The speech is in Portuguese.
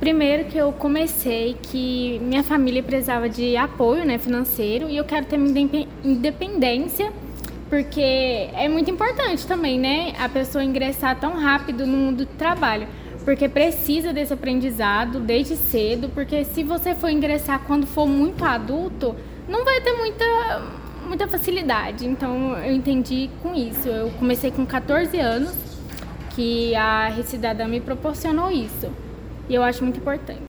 Primeiro que eu comecei que minha família precisava de apoio, né, financeiro, e eu quero ter minha independência, porque é muito importante também, né, a pessoa ingressar tão rápido no mundo do trabalho, porque precisa desse aprendizado desde cedo, porque se você for ingressar quando for muito adulto, não vai ter muita facilidade. Então eu entendi com isso. Eu comecei com 14 anos, que a Rede Cidadã me proporcionou isso. E eu acho muito importante.